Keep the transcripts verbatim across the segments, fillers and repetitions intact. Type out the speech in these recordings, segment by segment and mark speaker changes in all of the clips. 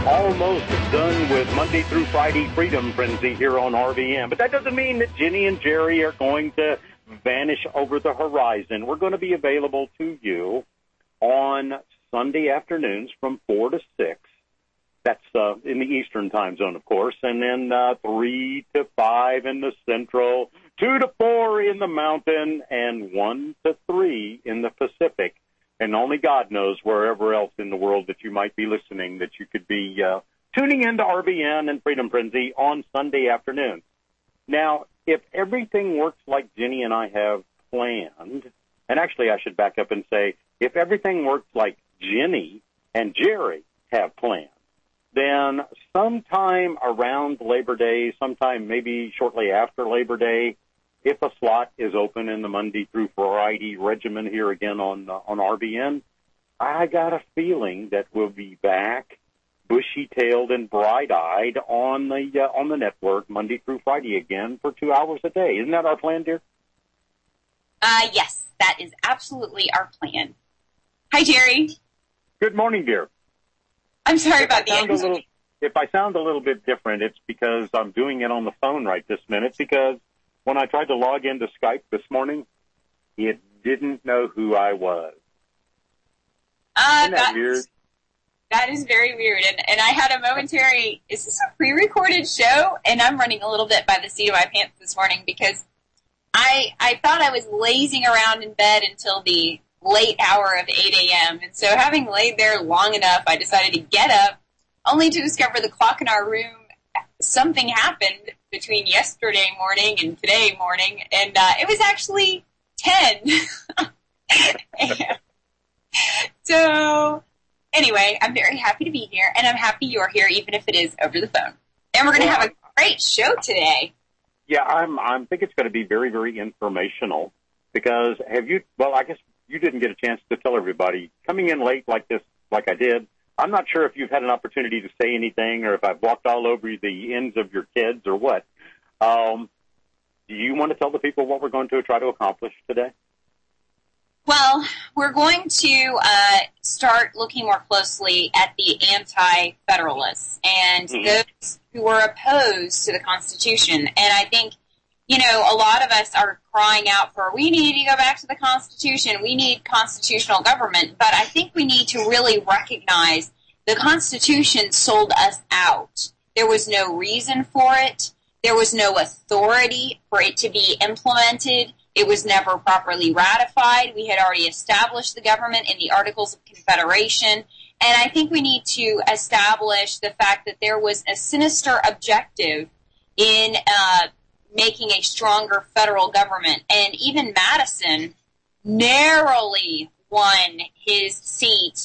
Speaker 1: Almost done with Monday through Friday Freedom Frenzy here on R V M. But that doesn't mean that Jenny and Jerry are going to vanish over the horizon. We're going to be available to you on Sunday afternoons from four to six. That's uh, in the Eastern time zone, of course, and then uh, three to five in the Central, two to four in the Mountain, and one to three in the Pacific. And only God knows wherever else in the world that you might be listening that you could be uh, tuning into R V N and Freedom Frenzy on Sunday afternoon. Now, if everything works like Jenny and I have planned, and actually I should back up and say, if everything works like Jenny and Jerry have planned, then sometime around Labor Day, sometime maybe shortly after Labor Day, if a slot is open in the Monday through Friday regimen here again on uh, on R V N, I got a feeling that we'll be back, bushy-tailed and bright-eyed on the uh, on the network Monday through Friday again for two hours a day. Isn't that our plan, dear?
Speaker 2: Uh, yes, that is absolutely our plan. Hi, Jerry.
Speaker 1: Good morning, dear.
Speaker 2: I'm sorry
Speaker 1: if
Speaker 2: about
Speaker 1: I
Speaker 2: the
Speaker 1: little, If I sound a little bit different, it's because I'm doing it on the phone right this minute, because when I tried to log into Skype this morning, it didn't know who I was.
Speaker 2: Uh,
Speaker 1: Isn't that weird?
Speaker 2: That is very weird. And, and I had a momentary, is this a pre-recorded show? And I'm running a little bit by the seat of my pants this morning because I I thought I was lazing around in bed until the late hour of eight a.m. And so having laid there long enough, I decided to get up, only to discover the clock in our room, something happened between yesterday morning and today morning, and uh, it was actually ten. So, anyway, I'm very happy to be here, and I'm happy you're here, even if it is over the phone. And we're going to
Speaker 1: well,
Speaker 2: have a great show today.
Speaker 1: Yeah, I'm. I think it's going to be very, very informational, because have you, well, I guess you didn't get a chance to tell everybody, coming in late like this, like I did, I'm not sure if you've had an opportunity to say anything or if I've walked all over the ends of your kids or what. Um, do you want to tell the people what we're going to try to accomplish today?
Speaker 2: Well, we're going to uh, start looking more closely at the anti-federalists and mm-hmm. those who are opposed to the Constitution. And I think, you know, a lot of us are crying out for, we need to go back to the Constitution. We need constitutional government. But I think we need to really recognize the Constitution sold us out. There was no reason for it. There was no authority for it to be implemented. It was never properly ratified. We had already established the government in the Articles of Confederation. And I think we need to establish the fact that there was a sinister objective in uh making a stronger federal government. And even Madison narrowly won his seat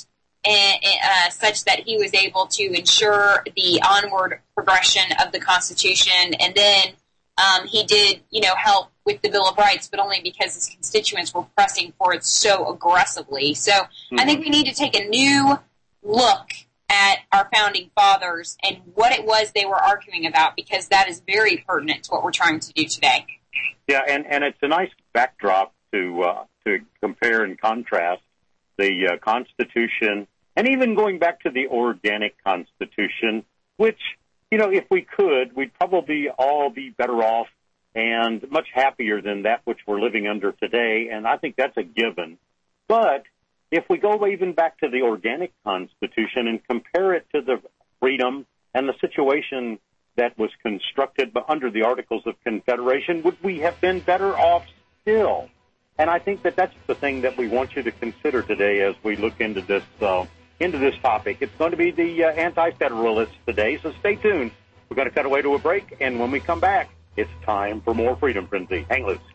Speaker 2: uh, such that he was able to ensure the onward progression of the Constitution. And then um, he did, you know, help with the Bill of Rights, but only because his constituents were pressing for it so aggressively. So mm-hmm. I think we need to take a new look at our founding fathers and what it was they were arguing about, because that is very pertinent to what we're trying to do today.
Speaker 1: Yeah, and, and it's a nice backdrop to uh, to compare and contrast the uh, Constitution, and even going back to the organic Constitution, which, you know, if we could, we'd probably all be better off and much happier than that which we're living under today, and I think that's a given. But if we go even back to the organic Constitution and compare it to the freedom and the situation that was constructed under the Articles of Confederation, would we have been better off still? And I think that that's the thing that we want you to consider today as we look into this uh, into this topic. It's going to be the uh, anti-federalists today, so stay tuned. We're going to cut away to a break, and when we come back, it's time for more Freedom Frenzy. Hang loose.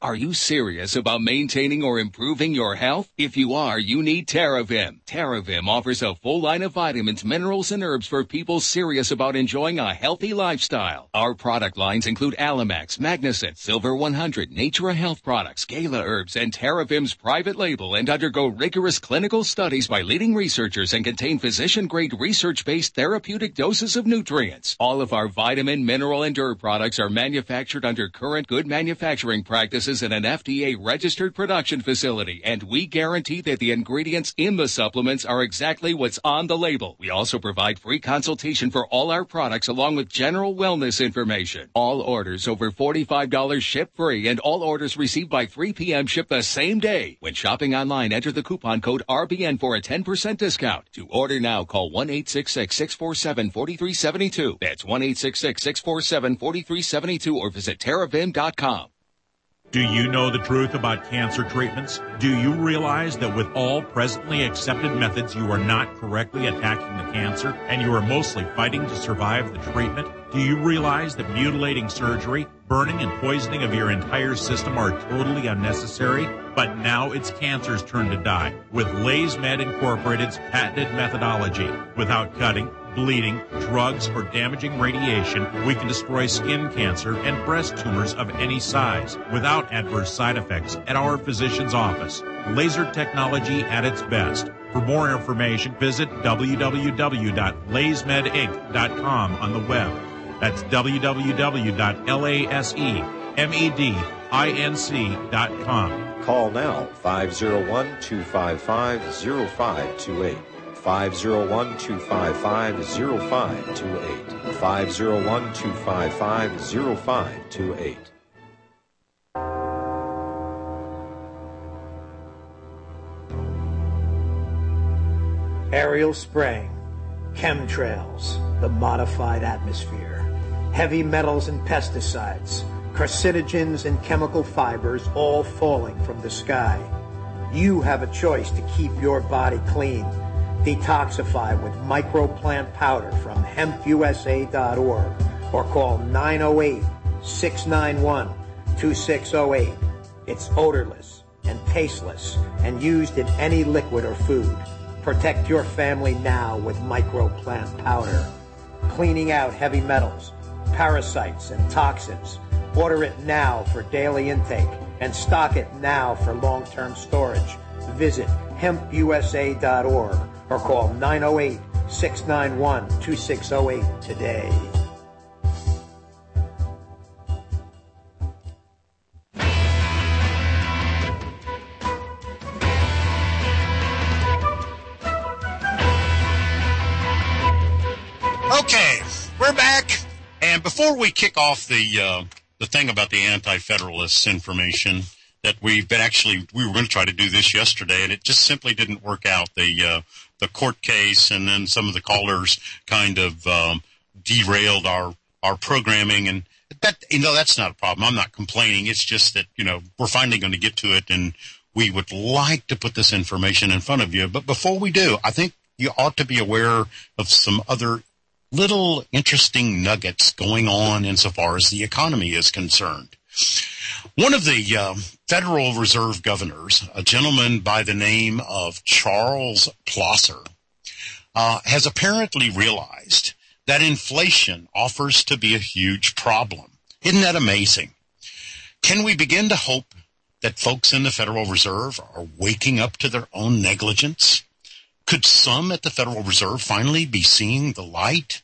Speaker 3: Are you serious about maintaining or improving your health? If you are, you need Terravim. Terravim offers a full line of vitamins, minerals, and herbs for people serious about enjoying a healthy lifestyle. Our product lines include Alamax, Magnicent, Silver one hundred, Natura Health Products, Gala Herbs, and Terravim's private label, and undergo rigorous clinical studies by leading researchers and contain physician-grade research-based therapeutic doses of nutrients. All of our vitamin, mineral, and herb products are manufactured under current good manufacturing practices in an F D A-registered production facility, and we guarantee that the ingredients in the supplements are exactly what's on the label. We also provide free consultation for all our products along with general wellness information. All orders over forty-five dollars ship free, and all orders received by three p.m. ship the same day. When shopping online, enter the coupon code R B N for a ten percent discount. To order now, call one eight six six, six four seven, four three seven two. That's one eight six six, six four seven, four three seven two or visit Terravim dot com.
Speaker 4: Do you know the truth about cancer treatments? Do you realize that with all presently accepted methods, you are not correctly attacking the cancer, and you are mostly fighting to survive the treatment? Do you realize that mutilating surgery, burning and poisoning of your entire system are totally unnecessary? But now it's cancer's turn to die with LaysMed Incorporated's patented methodology. Without cutting, bleeding, drugs, or damaging radiation, we can destroy skin cancer and breast tumors of any size without adverse side effects at our physician's office. Laser technology at its best. For more information, visit w w w dot lays med inc dot com on the web. That's w w w dot laysmed inc dot com.
Speaker 5: Call now, five oh one, two five five, oh five two eight. five oh one, two five five, oh five two eight. five oh one, two five five, oh five two eight.
Speaker 6: Aerial spraying, chemtrails, the modified atmosphere, heavy metals and pesticides, carcinogens and chemical fibers all falling from the sky. You have a choice to keep your body clean. Detoxify with microplant powder from hemp u s a dot org or call nine oh eight, six nine one, two six oh eight. It's odorless and tasteless and used in any liquid or food. Protect your family now with microplant powder. Cleaning out heavy metals, parasites, and toxins. Order it now for daily intake and stock it now for long-term storage. Visit hemp u s a dot org or call nine oh eight, six nine one, two six oh eight today.
Speaker 7: Okay, we're back, and before we kick off the uh, the thing about the anti-federalists information that we've been actually we were going to try to do this yesterday, and it just simply didn't work out. The uh, the court case, and then some of the callers kind of um, derailed our our programming, and that you know that's not a problem. I'm not complaining. It's just that you know we're finally going to get to it, and we would like to put this information in front of you. But before we do, I think you ought to be aware of some other little interesting nuggets going on insofar as the economy is concerned. One of the uh, Federal Reserve governors, a gentleman by the name of Charles Plosser, uh, has apparently realized that inflation offers to be a huge problem. Isn't that amazing? Can we begin to hope that folks in the Federal Reserve are waking up to their own negligence? Could some at the Federal Reserve finally be seeing the light?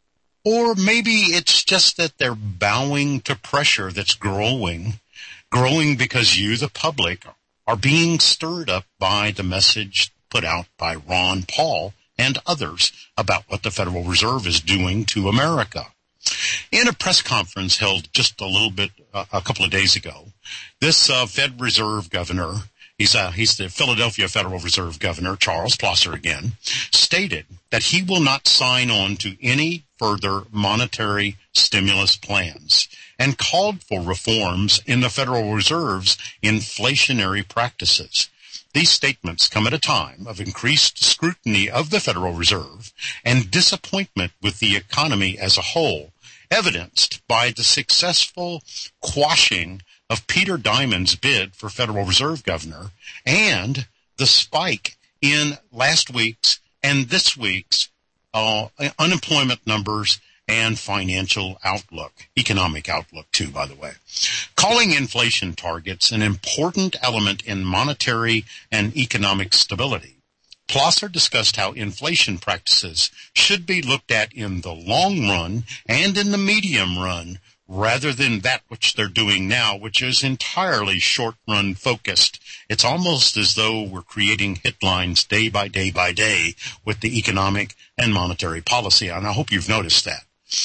Speaker 7: Or maybe it's just that they're bowing to pressure that's growing, growing because you, the public, are being stirred up by the message put out by Ron Paul and others about what the Federal Reserve is doing to America. In a press conference held just a little bit, uh, a couple of days ago, this uh, Fed Reserve governor, He's, uh, he's the Philadelphia Federal Reserve Governor, Charles Plosser again, stated that he will not sign on to any further monetary stimulus plans and called for reforms in the Federal Reserve's inflationary practices. These statements come at a time of increased scrutiny of the Federal Reserve and disappointment with the economy as a whole, evidenced by the successful quashing of Peter Diamond's bid for Federal Reserve Governor and the spike in last week's and this week's uh, unemployment numbers and financial outlook, economic outlook too, by the way. Calling inflation targets an important element in monetary and economic stability, Plosser discussed how inflation practices should be looked at in the long run and in the medium run rather than that which they're doing now, which is entirely short-run focused. It's almost as though we're creating headlines day by day by day with the economic and monetary policy, and I hope you've noticed that.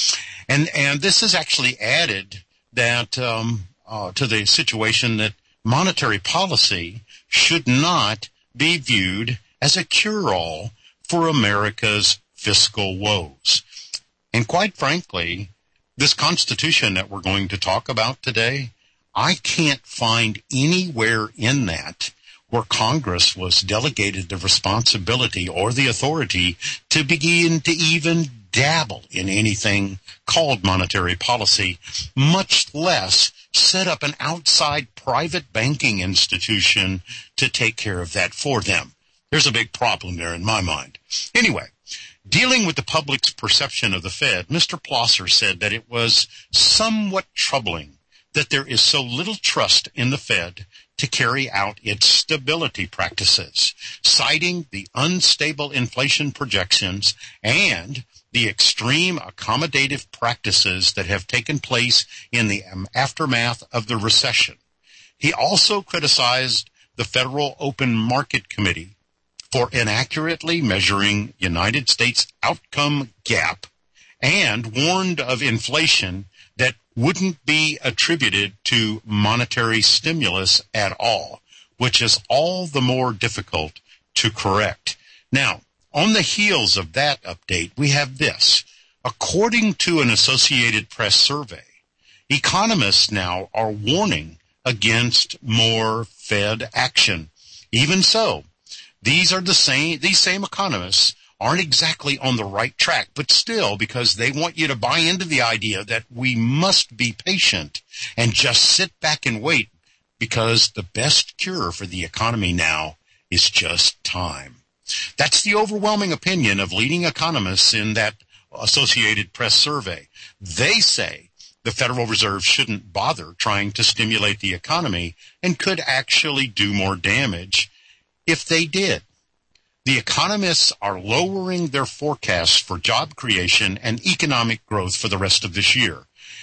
Speaker 7: And and this has actually added that um, uh, to the situation that monetary policy should not be viewed as a cure-all for America's fiscal woes. And quite frankly, this Constitution that we're going to talk about today, I can't find anywhere in that where Congress was delegated the responsibility or the authority to begin to even dabble in anything called monetary policy, much less set up an outside private banking institution to take care of that for them. There's a big problem there in my mind. Anyway, dealing with the public's perception of the Fed, Mister Plosser said that it was somewhat troubling that there is so little trust in the Fed to carry out its stability practices, citing the unstable inflation projections and the extreme accommodative practices that have taken place in the aftermath of the recession. He also criticized the Federal Open Market Committee for inaccurately measuring United States outcome gap and warned of inflation that wouldn't be attributed to monetary stimulus at all, which is all the more difficult to correct. Now, on the heels of that update, we have this. According to an Associated Press survey, economists now are warning against more Fed action. Even so, these are the same, these same economists aren't exactly on the right track, but still, because they want you to buy into the idea that we must be patient and just sit back and wait, because the best cure for the economy now is just time. That's the overwhelming opinion of leading economists in that Associated Press survey. They say the Federal Reserve shouldn't bother trying to stimulate the economy and could actually do more damage if they did. The economists are lowering their forecasts for job creation and economic growth for the rest of this year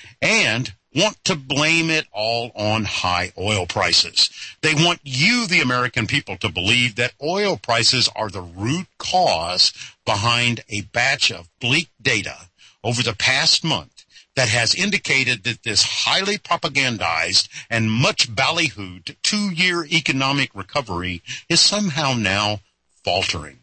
Speaker 7: and want to blame it all on high oil prices. They want you, the American people, to believe that oil prices are the root cause behind a batch of bleak data over the past month that has indicated that this highly propagandized and much ballyhooed two-year economic recovery is somehow now faltering.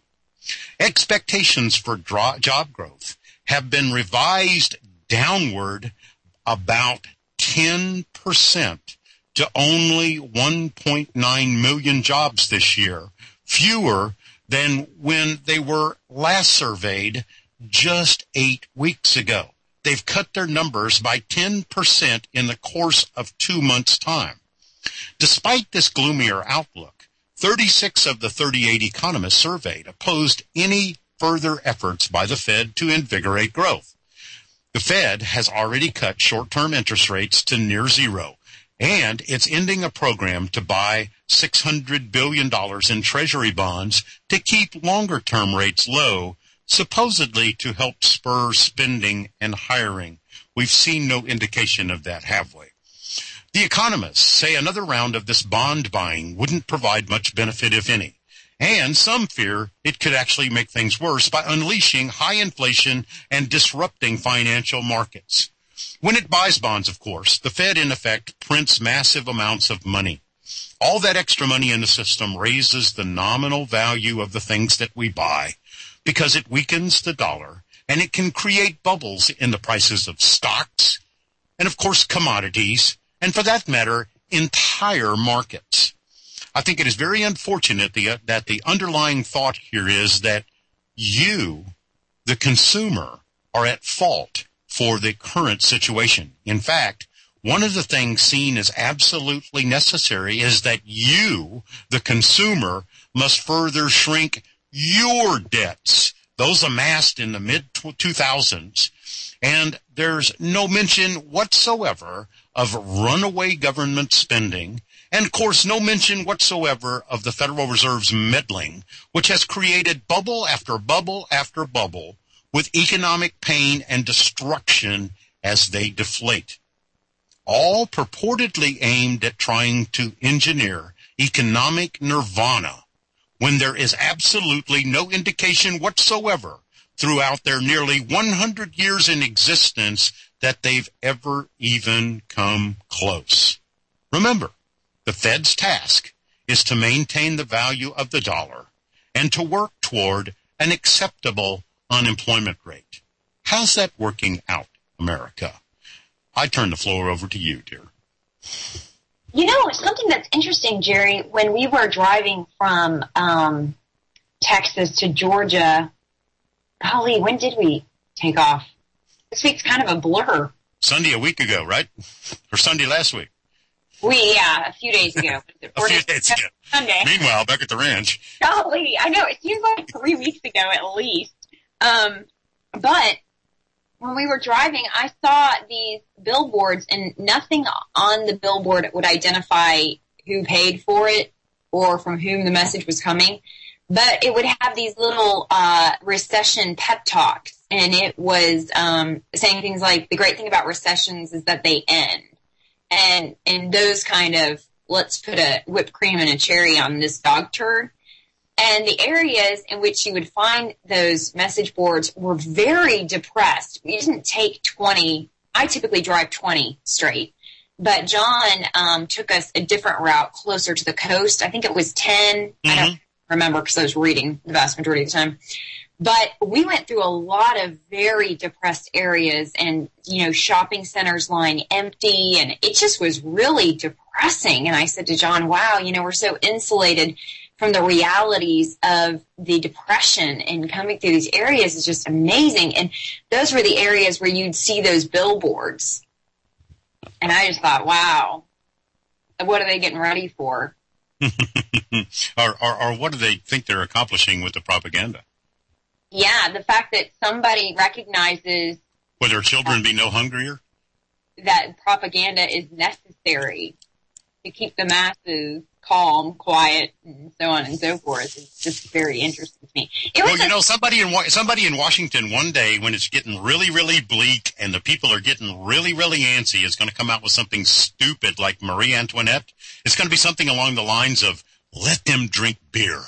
Speaker 7: Expectations for dro- job growth have been revised downward about ten percent to only one point nine million jobs this year, fewer than when they were last surveyed just eight weeks ago. They've cut their numbers by ten percent in the course of two months' time. Despite this gloomier outlook, thirty-six of the thirty-eight economists surveyed opposed any further efforts by the Fed to invigorate growth. The Fed has already cut short-term interest rates to near zero, and it's ending a program to buy six hundred billion dollars in Treasury bonds to keep longer-term rates low, supposedly to help spur spending and hiring. We've seen no indication of that, have we? The economists say another round of this bond buying wouldn't provide much benefit, if any. And some fear it could actually make things worse by unleashing high inflation and disrupting financial markets. When it buys bonds, of course, the Fed, in effect, prints massive amounts of money. All that extra money in the system raises the nominal value of the things that we buy because it weakens the dollar, and it can create bubbles in the prices of stocks and, of course, commodities, and for that matter, entire markets. I think it is very unfortunate the, uh, that the underlying thought here is that you, the consumer, are at fault for the current situation. In fact, one of the things seen as absolutely necessary is that you, the consumer, must further shrink your debts, those amassed in the mid two thousands. And there's no mention whatsoever of runaway government spending, and, of course, no mention whatsoever of the Federal Reserve's meddling, which has created bubble after bubble after bubble with economic pain and destruction as they deflate, all purportedly aimed at trying to engineer economic nirvana when there is absolutely no indication whatsoever throughout their nearly one hundred years in existence that they've ever even come close. Remember, the Fed's task is to maintain the value of the dollar and to work toward an acceptable unemployment rate. How's that working out, America? I turn the floor over to you, dear.
Speaker 2: You know, something that's interesting, Jerry, when we were driving from um, Texas to Georgia, golly, when did we take off? This week's kind of a blur.
Speaker 7: Sunday a week ago, right? Or Sunday last week?
Speaker 2: We, yeah, a few days ago.
Speaker 7: a few days ago.
Speaker 2: Sunday.
Speaker 7: Meanwhile, back at the ranch.
Speaker 2: Golly, I know, it seems like three weeks ago at least. Um, but when we were driving, I saw these billboards, and nothing on the billboard would identify who paid for it or from whom the message was coming. But it would have these little uh, recession pep talks, and it was um, saying things like, the great thing about recessions is that they end. And and those kind of, let's put a whipped cream and a cherry on this dog turd. And the areas in which you would find those message boards were very depressed. We didn't take twenty. I typically drive twenty straight. But John um, took us a different route closer to the coast. I think it was ten. Mm-hmm. I don't remember because I was reading the vast majority of the time. But we went through a lot of very depressed areas and, you know, shopping centers lying empty. And it just was really depressing. And I said to John, wow, you know, we're so insulated from the realities of the depression, and coming through these areas is just amazing. And those were the areas where you'd see those billboards. And I just thought, wow, what are they getting ready for?
Speaker 7: or, or, or what do they think they're accomplishing with the propaganda?
Speaker 2: Yeah, the fact that somebody recognizes...
Speaker 7: Will their children be no hungrier?
Speaker 2: That propaganda is necessary to keep the masses calm, quiet, and so on and so forth. It's just very interesting to me. It was
Speaker 7: well, you
Speaker 2: a-
Speaker 7: know, somebody in somebody in Washington one day, when it's getting really, really bleak and the people are getting really, really antsy, is going to come out with something stupid like Marie Antoinette. It's going to be something along the lines of, let them drink beer.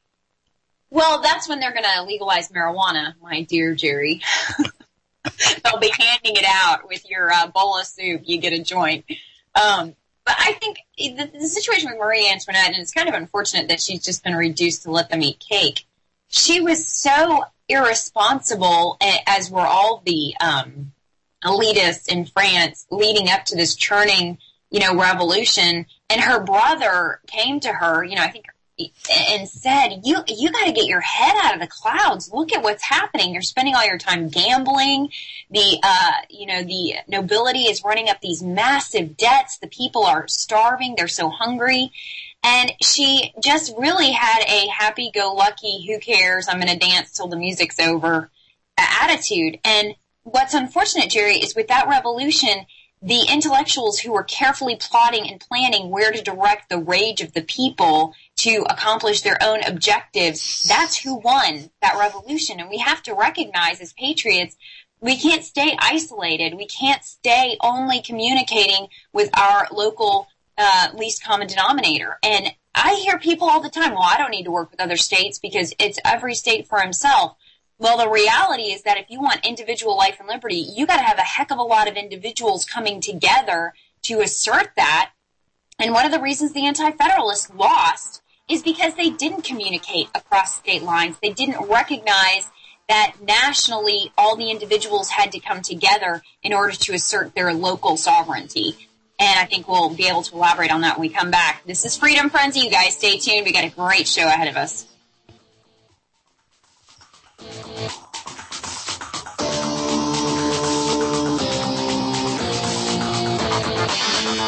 Speaker 2: Well, that's when they're going to legalize marijuana, my dear Jerry. They'll be handing it out with your uh, bowl of soup. You get a joint. Um, but I think the, the situation with Marie Antoinette, and it's kind of unfortunate that she's just been reduced to let them eat cake. She was so irresponsible, as were all the um, elitists in France leading up to this churning, you know, revolution. And her brother came to her, you know, I think, and said, you you got to get your head out of the clouds. Look at what's happening. You're spending all your time gambling. The, uh, you know, the nobility is running up these massive debts. The people are starving. They're so hungry. And she just really had a happy-go-lucky, who cares, I'm going to dance till the music's over attitude. And what's unfortunate, Jerry, is with that revolution, the intellectuals who were carefully plotting and planning where to direct the rage of the people to accomplish their own objectives, that's who won that revolution. And we have to recognize as patriots, we can't stay isolated. We can't stay only communicating with our local uh, least common denominator. And I hear people all the time, well, I don't need to work with other states because it's every state for himself. Well, the reality is that if you want individual life and liberty, you got to have a heck of a lot of individuals coming together to assert that. And one of the reasons the Anti-Federalists lost is because they didn't communicate across state lines. They didn't recognize that nationally all the individuals had to come together in order to assert their local sovereignty. And I think we'll be able to elaborate on that when we come back. This is Freedom Frenzy. You guys stay tuned. We got a great show ahead of us.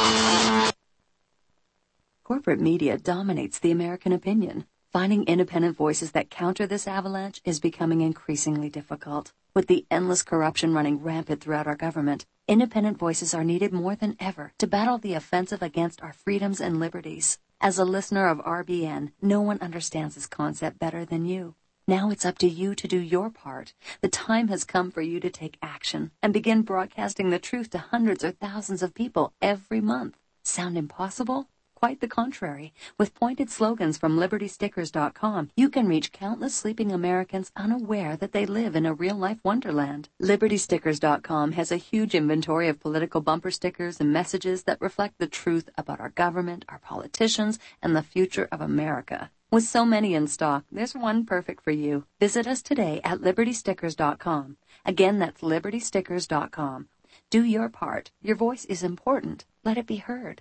Speaker 8: Corporate media dominates the American opinion. Finding independent voices that counter this avalanche is becoming increasingly difficult. With the endless corruption running rampant throughout our government, independent voices are needed more than ever to battle the offensive against our freedoms and liberties. As a listener of R B N, no one understands this concept better than you. Now it's up to you to do your part. The time has come for you to take action and begin broadcasting the truth to hundreds or thousands of people every month. Sound impossible? Quite the contrary. With pointed slogans from Liberty Stickers dot com, you can reach countless sleeping Americans unaware that they live in a real-life wonderland. Liberty Stickers dot com has a huge inventory of political bumper stickers and messages that reflect the truth about our government, our politicians, and the future of America. With so many in stock, there's one perfect for you. Visit us today at Liberty Stickers dot com. Again, that's Liberty Stickers dot com. Do your part. Your voice is important. Let it be heard.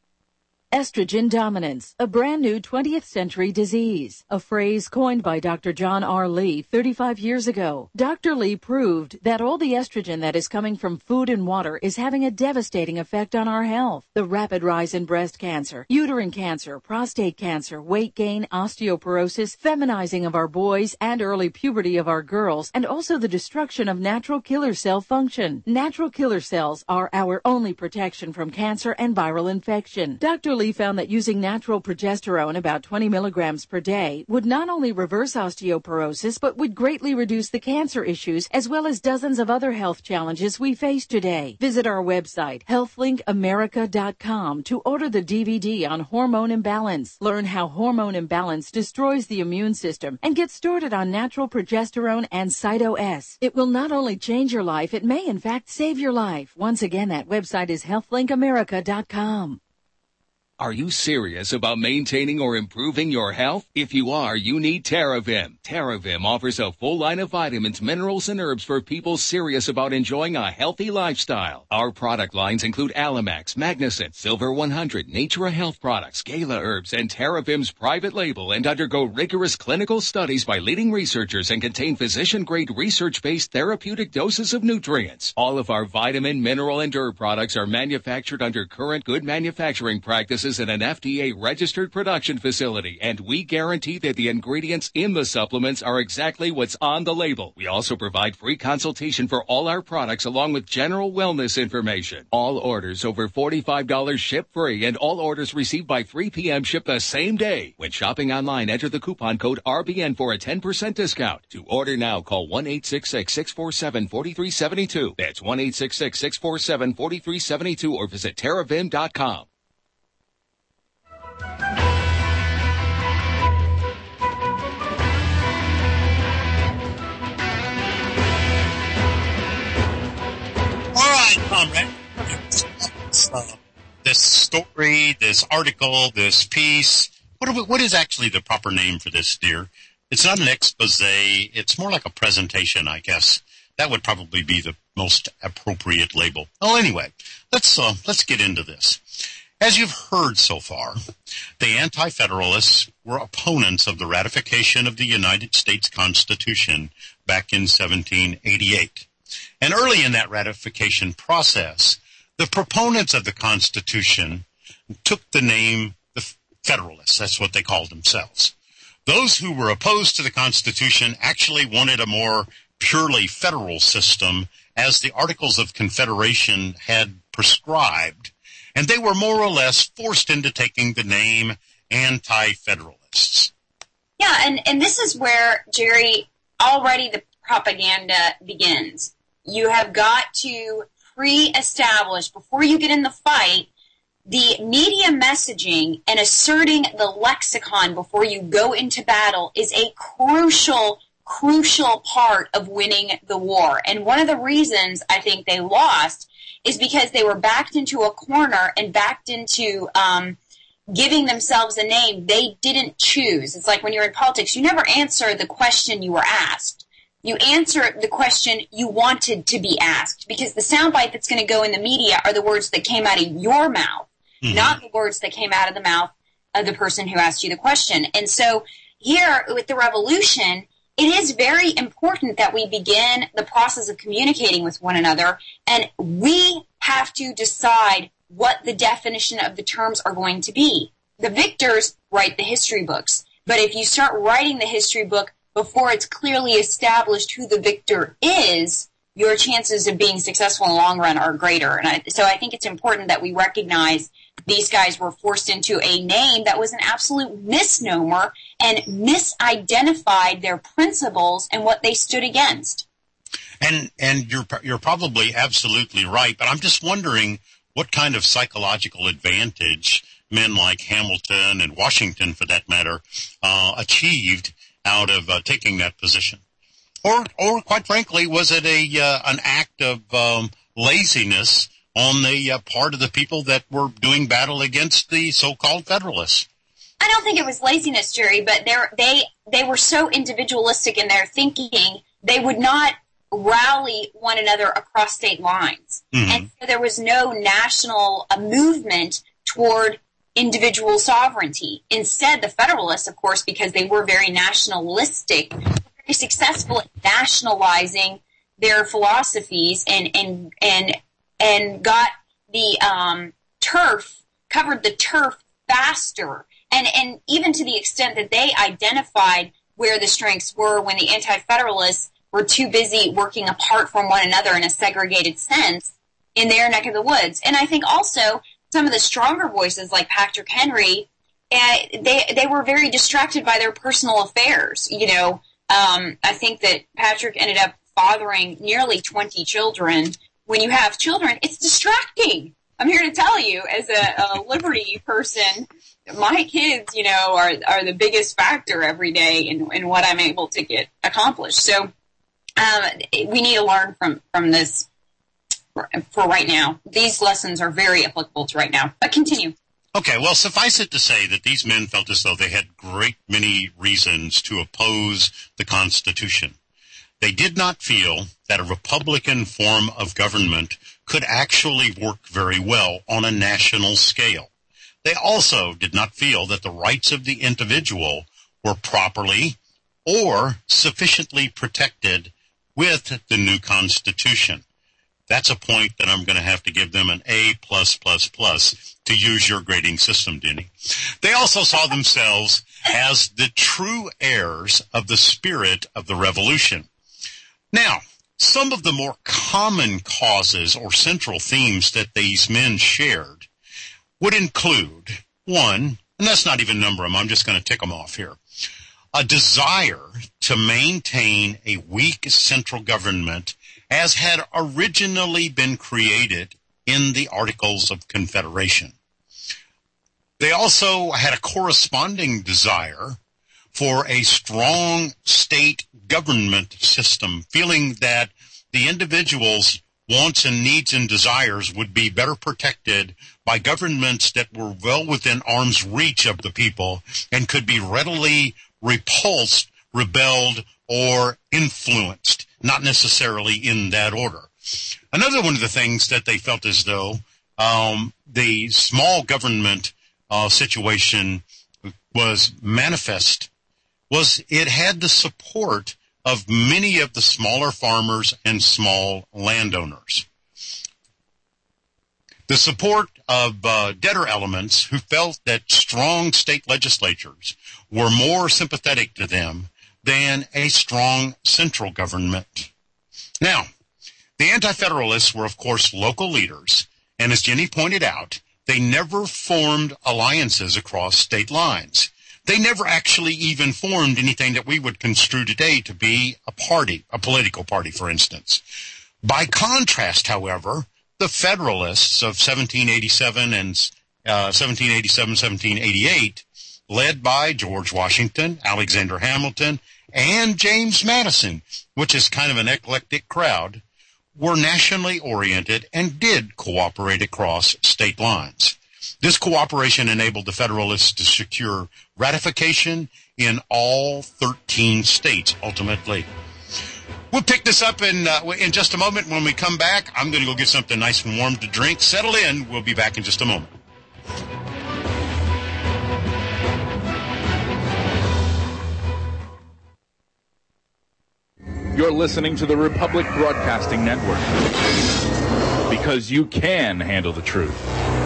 Speaker 9: Estrogen dominance, a brand new twentieth century disease, a phrase coined by Doctor John R. Lee thirty-five years ago. Doctor Lee proved that all the estrogen that is coming from food and water is having a devastating effect on our health. The rapid rise in breast cancer, uterine cancer, prostate cancer, weight gain, osteoporosis, feminizing of our boys, and early puberty of our girls, and also the destruction of natural killer cell function. Natural killer cells are our only protection from cancer and viral infection. Doctor Lee found that using natural progesterone, about twenty milligrams per day, would not only reverse osteoporosis, but would greatly reduce the cancer issues as well as dozens of other health challenges we face today. Visit our website, health link america dot com, to order the D V D on hormone imbalance. Learn how hormone imbalance destroys the immune system and get started on natural progesterone and Cyto-S. It will not only change your life, it may in fact save your life. Once again, that website is health link america dot com.
Speaker 3: Are you serious about maintaining or improving your health? If you are, you need TerraVim. TerraVim offers a full line of vitamins, minerals, and herbs for people serious about enjoying a healthy lifestyle. Our product lines include Alamax, Magnicent, Silver one hundred, Natura Health Products, Gala Herbs, and TerraVim's private label, and undergo rigorous clinical studies by leading researchers and contain physician-grade research-based therapeutic doses of nutrients. All of our vitamin, mineral, and herb products are manufactured under current good manufacturing practices in an F D A-registered production facility, and we guarantee that the ingredients in the supplements are exactly what's on the label. We also provide free consultation for all our products along with general wellness information. All orders over forty-five dollars ship free, and all orders received by three p.m. ship the same day. When shopping online, enter the coupon code R B N for a ten percent discount. To order now, call one eight six six, six four seven, four three seven two. That's one eight six six, six four seven, four three seven two, or visit terravim dot com.
Speaker 7: All right, comrade. Uh, this story, this article, this piece, what, we, what is actually the proper name for this, dear? It's not an expose. It's more like a presentation, I guess. That would probably be the most appropriate label. Well, anyway, let's uh, let's get into this. As you've heard so far, the Anti-Federalists were opponents of the ratification of the United States Constitution back in seventeen eighty-eight. And early in that ratification process, the proponents of the Constitution took the name the Federalists. That's what they called themselves. Those who were opposed to the Constitution actually wanted a more purely federal system, as the Articles of Confederation had prescribed, and they were more or less forced into taking the name Anti-Federalists.
Speaker 2: Yeah, and, and this is where, Jerry, already the propaganda begins. You have got to pre-establish, before you get in the fight, the media messaging and asserting the lexicon before you go into battle is a crucial, crucial part of winning the war. And one of the reasons I think they lost is because they were backed into a corner and backed into um, giving themselves a name they didn't choose. It's like when you're in politics, you never answer the question you were asked. You answer the question you wanted to be asked, because the soundbite that's going to go in the media are the words that came out of your mouth, mm-hmm. not the words that came out of the mouth of the person who asked you the question. And so here with the revolution, it is very important that we begin the process of communicating with one another, and we have to decide what the definition of the terms are going to be. The victors write the history books. But if you start writing the history book before it's clearly established who the victor is, your chances of being successful in the long run are greater. And I, so I think it's important that we recognize these guys were forced into a name that was an absolute misnomer and misidentified their principles and what they stood against.
Speaker 7: And and you're you're probably absolutely right, but I'm just wondering what kind of psychological advantage men like Hamilton and Washington, for that matter, uh, achieved out of uh, taking that position. Or, or quite frankly, was it a uh, an act of um, laziness on the uh, part of the people that were doing battle against the so-called Federalists?
Speaker 2: I don't think it was laziness, Jerry, but they they were so individualistic in their thinking, they would not rally one another across state lines. Mm-hmm. And so there was no national uh, movement toward individual sovereignty. Instead, the Federalists, of course, because they were very nationalistic, were very successful in nationalizing their philosophies and and and and got the um, turf, covered the turf faster. And and even to the extent that they identified where the strengths were when the Anti-Federalists were too busy working apart from one another in a segregated sense in their neck of the woods. And I think also some of the stronger voices like Patrick Henry, uh, they they were very distracted by their personal affairs. You know, um, I think that Patrick ended up fathering nearly twenty children. When you have children, it's distracting. I'm here to tell you, as a, a liberty person, my kids, you know, are are the biggest factor every day in, in what I'm able to get accomplished. So um, we need to learn from, from this for, for right now. These lessons are very applicable to right now. But continue.
Speaker 7: Okay, well, suffice it to say that these men felt as though they had great many reasons to oppose the Constitution. They did not feel that a Republican form of government could actually work very well on a national scale. They also did not feel that the rights of the individual were properly or sufficiently protected with the new Constitution. That's a point that I'm going to have to give them an A plus plus plus to use your grading system, Denny. They also saw themselves as the true heirs of the spirit of the revolution. Now, some of the more common causes or central themes that these men shared would include, one, and let's not even number them, I'm just going to tick them off here, a desire to maintain a weak central government as had originally been created in the Articles of Confederation. They also had a corresponding desire for a strong state government system, feeling that the individual's wants and needs and desires would be better protected by governments that were well within arm's reach of the people and could be readily repulsed, rebelled, or influenced, not necessarily in that order. Another one of the things that they felt as though um, the small government uh, situation was manifest was it had the support of many of the smaller farmers and small landowners. The support of uh, debtor elements who felt that strong state legislatures were more sympathetic to them than a strong central government. Now, the Anti-Federalists were, of course, local leaders, and as Jenny pointed out, they never formed alliances across state lines. They never actually even formed anything that we would construe today to be a party, a political party, for instance. By contrast, however, the Federalists of seventeen eighty-seven and uh, seventeen eighty-seven, seventeen eighty-eight, led by George Washington, Alexander Hamilton, and James Madison, which is kind of an eclectic crowd, were nationally oriented and did cooperate across state lines. This cooperation enabled the Federalists to secure ratification in all thirteen states, ultimately. We'll pick this up in uh, in just a moment. When we come back, I'm going to go get something nice and warm to drink. Settle in. We'll be back in just a moment.
Speaker 10: You're listening to the Republic Broadcasting Network, because you can handle the truth.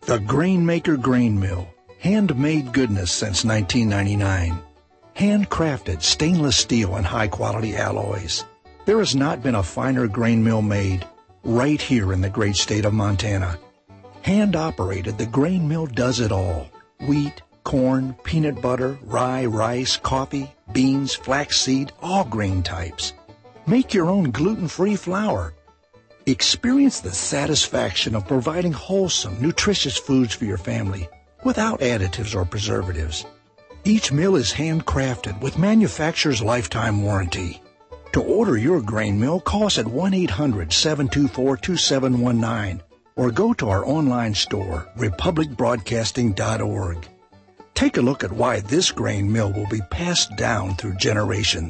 Speaker 10: The Grainmaker Grain Mill. Handmade goodness since nineteen ninety-nine. Handcrafted stainless steel and high-quality alloys. There has not been a finer grain mill made right here in the great state of Montana. Hand-operated, the grain mill does it all. Wheat, corn, peanut butter, rye, rice, coffee, beans, flaxseed, all grain types. Make your own gluten-free flour. Experience the satisfaction of providing wholesome, nutritious foods for your family without additives or preservatives. Each mill is handcrafted with manufacturer's lifetime warranty. To order your grain mill, call us at one eight hundred, seven two four, two seven one nine or go to our online store, republic broadcasting dot org. Take a look at why this grain mill will be passed down through generation.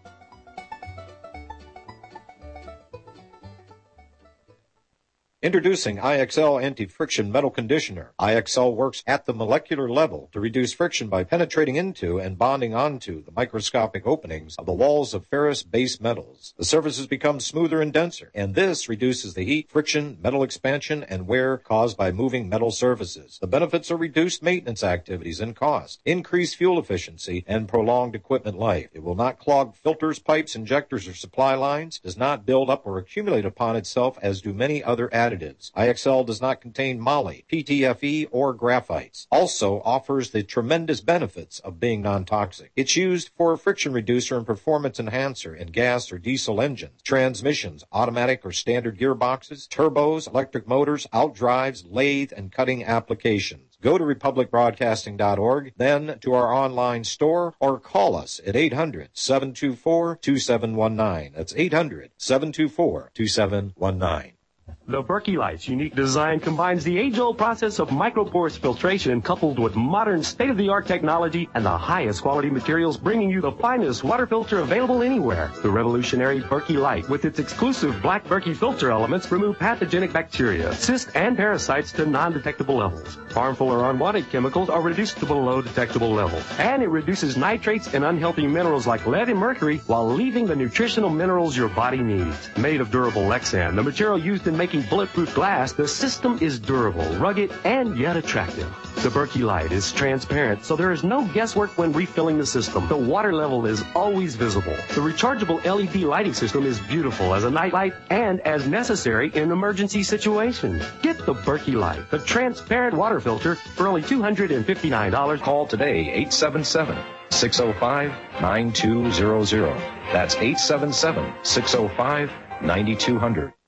Speaker 5: Introducing I X L Anti-Friction Metal Conditioner. I X L works at the molecular level to reduce friction by penetrating into and bonding onto the microscopic openings of the walls of ferrous-based metals. The surfaces become smoother and denser, and this reduces the heat, friction, metal expansion, and wear caused by moving metal surfaces. The benefits are reduced maintenance activities and cost, increased fuel efficiency, and prolonged equipment life. It will not clog filters, pipes, injectors, or supply lines, does not build up or accumulate upon itself as do many other additives. I X L does not contain moly, P T F E, or graphites. Also offers the tremendous benefits of being non-toxic. It's used for a friction reducer and performance enhancer in gas or diesel engines, transmissions, automatic or standard gearboxes, turbos, electric motors, outdrives, lathe, and cutting applications. Go to republic broadcasting dot org, then to our online store, or call us at eight hundred, seven two four, two seven one nine. That's eight hundred, seven two four, two seven one nine.
Speaker 11: The Berkey Light's unique design combines the age-old process of microporous filtration coupled with modern state-of-the-art technology and the highest quality materials, bringing you the finest water filter available anywhere. The revolutionary Berkey Light, with its exclusive black Berkey filter elements, remove pathogenic bacteria, cysts, and parasites to non-detectable levels. Harmful or unwanted chemicals are reduced to below detectable levels. And it reduces nitrates and unhealthy minerals like lead and mercury while leaving the nutritional minerals your body needs. Made of durable Lexan, the material used in making bulletproof glass, the system is durable, rugged, and yet attractive. The Berkey Light is transparent, so there is no guesswork when refilling the system. The water level is always visible. The rechargeable L E D lighting system is beautiful as a nightlight and as necessary in emergency situations. Get the Berkey Light, the transparent water filter, for only two hundred fifty-nine dollars.
Speaker 12: Call today, eight seven seven, six oh five, nine two zero zero. That's eight seven seven, six oh five, nine two zero zero.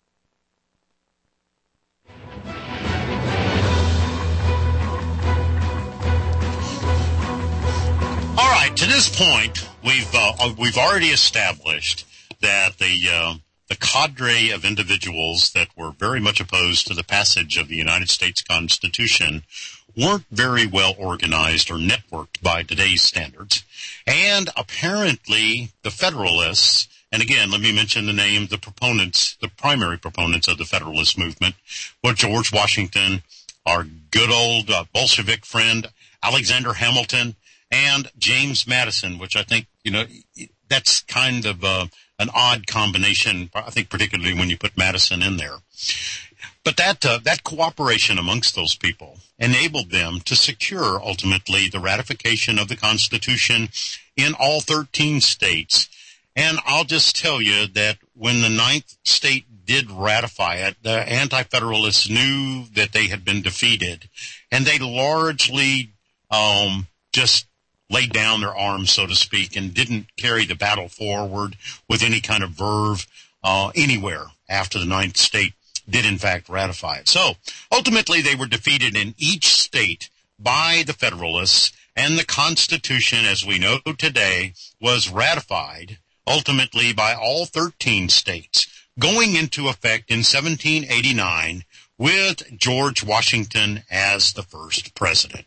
Speaker 7: All right, to this point, we've uh, we've already established that the uh, the cadre of individuals that were very much opposed to the passage of the United States Constitution weren't very well organized or networked by today's standards, and apparently the Federalists. And again, let me mention the name, the proponents, the primary proponents of the Federalist movement were George Washington, our good old uh, Bolshevik friend, Alexander Hamilton, and James Madison, which I think, you know, that's kind of uh, an odd combination, I think particularly when you put Madison in there. But that uh, that cooperation amongst those people enabled them to secure, ultimately, the ratification of the Constitution in all thirteen states. And I'll just tell you that when the ninth state did ratify it, the Anti-Federalists knew that they had been defeated, and they largely um, just laid down their arms, so to speak, and didn't carry the battle forward with any kind of verve uh, anywhere after the ninth state did, in fact, ratify it. So, ultimately, they were defeated in each state by the Federalists, and the Constitution, as we know today, was ratified, ultimately, by all thirteen states, going into effect in seventeen eighty-nine with George Washington as the first president.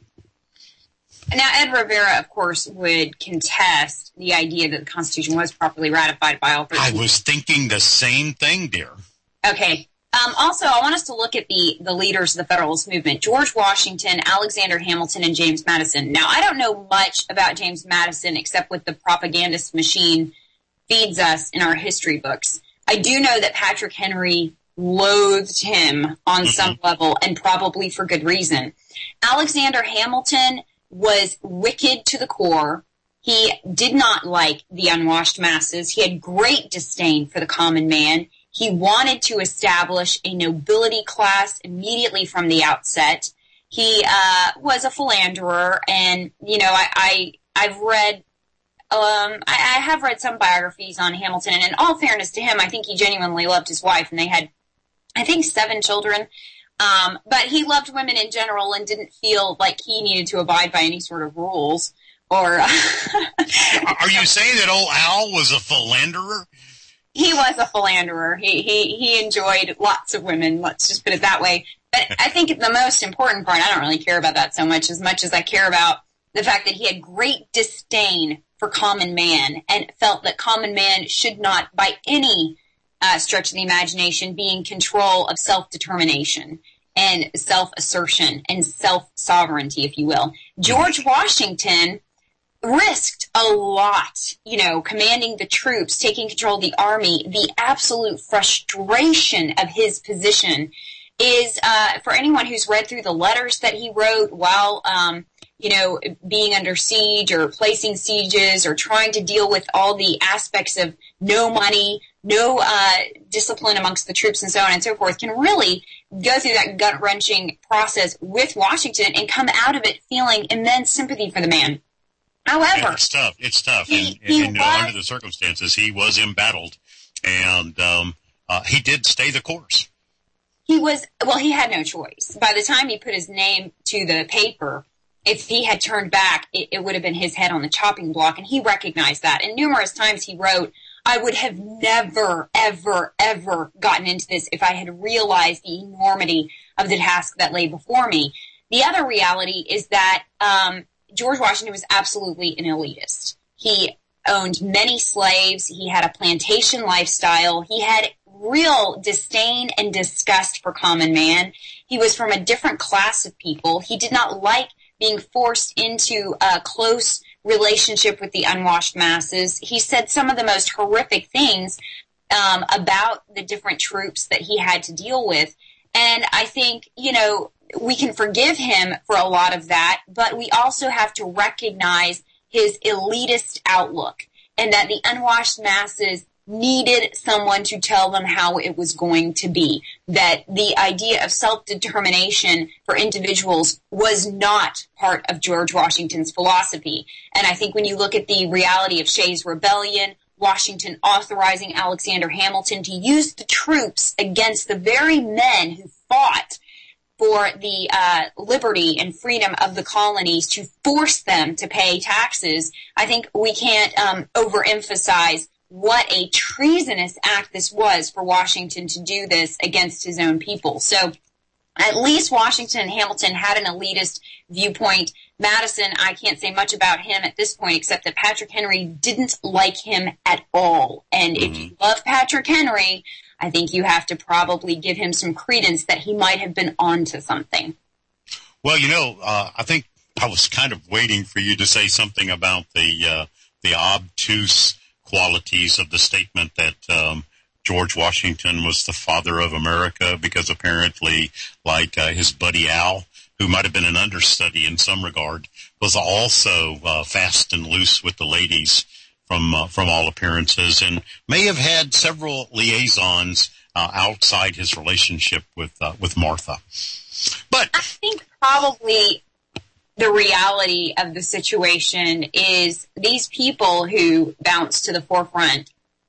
Speaker 2: Now, Ed Rivera, of course, would contest the idea that the Constitution was properly ratified by all thirteen.
Speaker 7: I was thinking the same thing, dear.
Speaker 2: Okay. Um, also, I want us to look at the, the leaders of the Federalist movement, George Washington, Alexander Hamilton, and James Madison. Now, I don't know much about James Madison except what the propagandist machine feeds us in our history books. I do know that Patrick Henry loathed him on some level, and probably for good reason. Alexander Hamilton was wicked to the core. He did not like the unwashed masses. He had great disdain for the common man. He wanted to establish a nobility class immediately from the outset. He uh, was a philanderer, and, you know, I, I, I've read Um, I, I have read some biographies on Hamilton, and in all fairness to him, I think he genuinely loved his wife, and they had, I think, seven children. Um, but he loved women in general and didn't feel like he needed to abide by any sort of rules. Or
Speaker 7: Are you saying that old Al was a philanderer?
Speaker 2: He was a philanderer. He, he, he enjoyed lots of women, let's just put it that way. But I think the most important part, I don't really care about that so much, as much as I care about the fact that he had great disdain for common man and felt that common man should not, by any uh, stretch of the imagination, be in control of self-determination and self-assertion and self-sovereignty, if you will. George Washington risked a lot, you know, commanding the troops, taking control of the army. The absolute frustration of his position is, uh, for anyone who's read through the letters that he wrote while, um, you know, being under siege or placing sieges or trying to deal with all the aspects of no money, no uh, discipline amongst the troops and so on and so forth, can really go through that gut-wrenching process with Washington and come out of it feeling immense sympathy for the man. However,
Speaker 7: yeah, it's tough. It's tough.
Speaker 2: He,
Speaker 7: and,
Speaker 2: he
Speaker 7: and, and
Speaker 2: was,
Speaker 7: under the circumstances, he was embattled, and um, uh, he did stay the course.
Speaker 2: He was, well, he had no choice. By the time he put his name to the paper, if he had turned back, it, it would have been his head on the chopping block, and he recognized that. And numerous times he wrote, I would have never, ever, ever gotten into this if I had realized the enormity of the task that lay before me. The other reality is that um, George Washington was absolutely an elitist. He owned many slaves. He had a plantation lifestyle. He had real disdain and disgust for common man. He was from a different class of people. He did not like being forced into a close relationship with the unwashed masses. He said some of the most horrific things um, about the different troops that he had to deal with. And I think, you know, we can forgive him for a lot of that, but we also have to recognize his elitist outlook and that the unwashed masses needed someone to tell them how it was going to be, that the idea of self-determination for individuals was not part of George Washington's philosophy. And I think when you look at the reality of Shays' Rebellion, Washington authorizing Alexander Hamilton to use the troops against the very men who fought for the uh, liberty and freedom of the colonies, to force them to pay taxes, I think we can't um, overemphasize what a treasonous act this was for Washington to do this against his own people. So at least Washington and Hamilton had an elitist viewpoint. Madison, I can't say much about him at this point, except that Patrick Henry didn't like him at all. And mm-hmm. if you love Patrick Henry, I think you have to probably give him some credence that he might have been onto something.
Speaker 7: Well, you know, uh, I think I was kind of waiting for you to say something about the uh, the obtuse qualities of the statement that um, George Washington was the father of America, because apparently, like uh, his buddy Al, who might have been an understudy in some regard, was also uh, fast and loose with the ladies from uh, from all appearances, and may have had several liaisons uh, outside his relationship with uh, with Martha. But
Speaker 2: I think probably the reality of the situation is these people who bounce to the forefront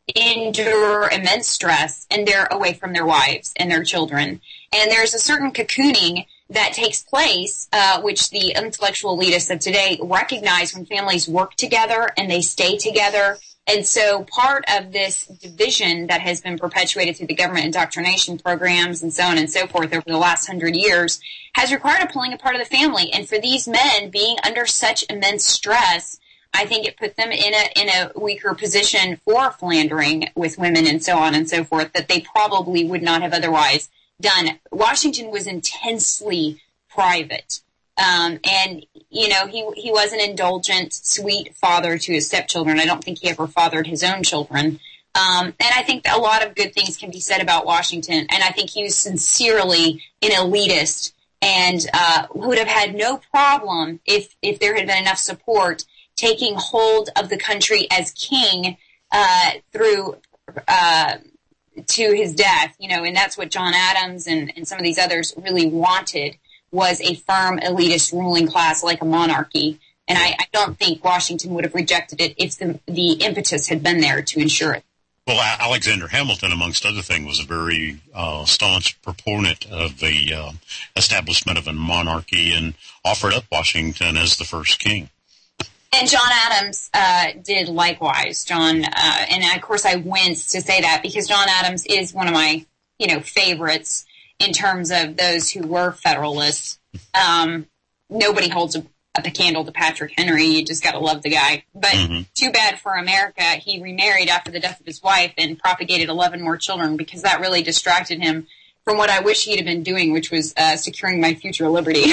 Speaker 2: endure immense stress, and they're away from their wives and their children. And there's a certain cocooning that takes place, uh, which the intellectual elitists of today recognize when families work together and they stay together. And so part of this division that has been perpetuated through the government indoctrination programs and so on and so forth over the last hundred years has required a pulling apart of the family. And for these men being under such immense stress, I think it put them in a in a weaker position for philandering with women and so on and so forth that they probably would not have otherwise done. Washington was intensely private. Um, and, you know, he he was an indulgent, sweet father to his stepchildren. I don't think he ever fathered his own children. Um, and I think that a lot of good things can be said about Washington. And I think he was sincerely an elitist and uh, would have had no problem if, if there had been enough support taking hold of the country as king uh, through uh, to his death. You know, and that's what John Adams and, and some of these others really wanted, was a firm elitist ruling class like a monarchy. And I, I don't think Washington would have rejected it if the, the impetus had been there to ensure it.
Speaker 7: Well, Alexander Hamilton, amongst other things, was a very uh, staunch proponent of the uh, establishment of a monarchy and offered up Washington as the first king.
Speaker 2: And John Adams uh, did likewise, John. Uh, and, of course, I wince to say that because John Adams is one of my, you know, favorites in terms of those who were Federalists. Um, nobody holds a up a candle to Patrick Henry. You just got to love the guy. But mm-hmm. too bad for America. He remarried after the death of his wife and propagated eleven more children because that really distracted him from what I wish he'd have been doing, which was uh, securing my future liberty.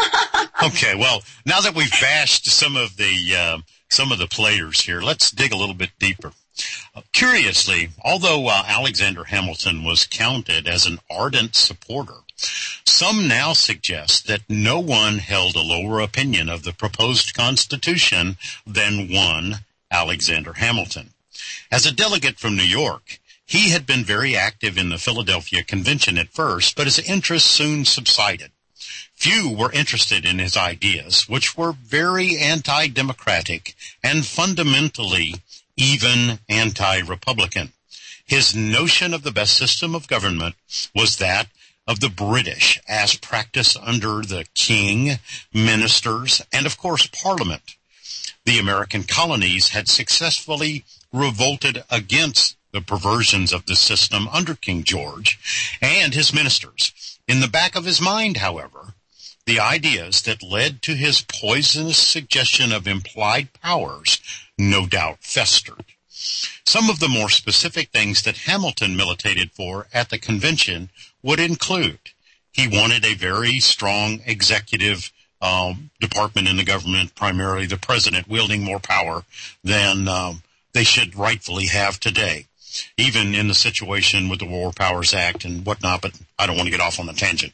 Speaker 7: Okay, well, now that we've bashed some of the uh, some of the players here, let's dig a little bit deeper. Uh, curiously, although uh, Alexander Hamilton was counted as an ardent supporter, some now suggest that no one held a lower opinion of the proposed Constitution than one Alexander Hamilton. As a delegate from New York, he had been very active in the Philadelphia Convention at first, but his interest soon subsided. Few were interested in his ideas, which were very anti-democratic and fundamentally even anti-Republican. His notion of the best system of government was that of the British as practiced under the king, ministers, and, of course, Parliament. The American colonies had successfully revolted against the perversions of the system under King George and his ministers. In the back of his mind, however, the ideas that led to his poisonous suggestion of implied powers no doubt festered. Some of the more specific things that Hamilton militated for at the convention would include: he wanted a very strong executive um, department in the government, primarily the president, wielding more power than um, they should rightfully have today, even in the situation with the War Powers Act and whatnot, but I don't want to get off on a tangent.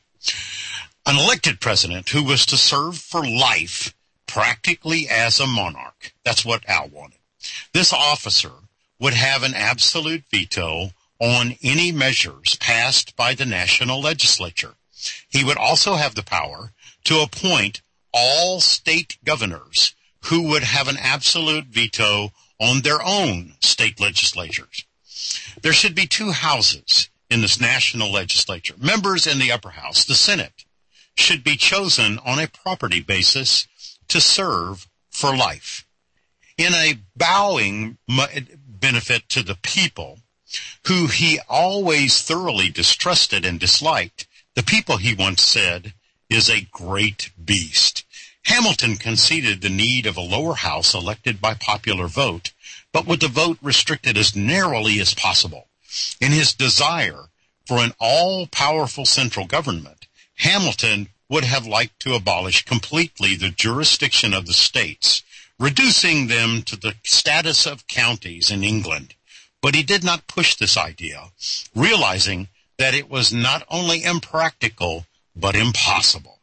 Speaker 7: An elected president who was to serve for life practically as a monarch. That's what Al wanted. This officer would have an absolute veto on any measures passed by the national legislature. He would also have the power to appoint all state governors who would have an absolute veto on their own state legislatures. There should be two houses in this national legislature. Members in the upper house, the Senate, should be chosen on a property basis to serve for life. In a bowing benefit to the people, who he always thoroughly distrusted and disliked, the people, he once said, is a great beast. Hamilton conceded the need of a lower house elected by popular vote, but with the vote restricted as narrowly as possible. In his desire for an all-powerful central government, Hamilton would have liked to abolish completely the jurisdiction of the states, reducing them to the status of counties in England. But he did not push this idea, realizing that it was not only impractical, but impossible.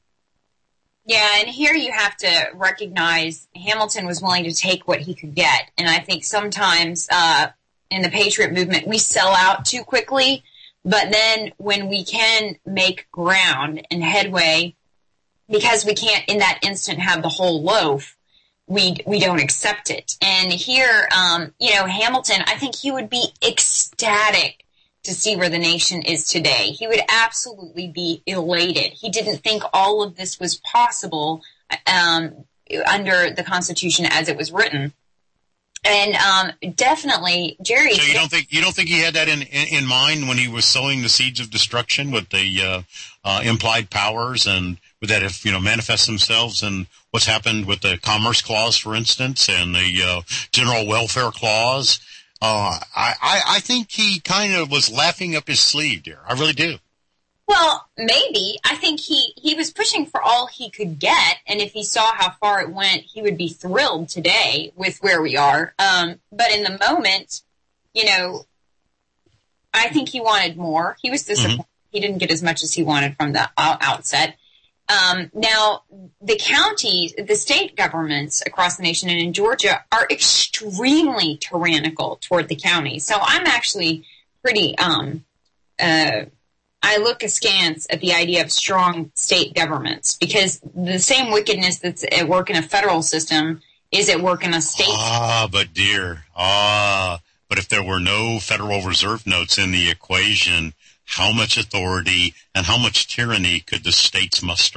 Speaker 2: Yeah, and here you have to recognize Hamilton was willing to take what he could get. And I think sometimes uh, in the Patriot movement, we sell out too quickly. But then when we can make ground and headway, because we can't in that instant have the whole loaf, we we don't accept it. And here, um, you know, Hamilton, I think he would be ecstatic to see where the nation is today. He would absolutely be elated. He didn't think all of this was possible um, under the Constitution as it was written. And um, definitely, Jerry.
Speaker 7: So you don't think you don't think he had that in, in, in mind when he was sowing the seeds of destruction with the uh, uh, implied powers, and with that, if you know, manifest themselves in what's happened with the Commerce Clause, for instance, and the uh, General Welfare Clause. Uh, I, I I think he kind of was laughing up his sleeve there. I really do.
Speaker 2: Well, maybe. I think he, he was pushing for all he could get, and if he saw how far it went, he would be thrilled today with where we are. Um, but in the moment, you know, I think he wanted more. He was disappointed. Mm-hmm. He didn't get as much as he wanted from the outset. Um, now, the counties, the state governments across the nation and in Georgia are extremely tyrannical toward the counties. So I'm actually pretty, um, uh, I look askance at the idea of strong state governments, because the same wickedness that's at work in a federal system is at work in a state.
Speaker 7: Ah, but dear, ah, but if there were no Federal Reserve notes in the equation, how much authority and how much tyranny could the states muster?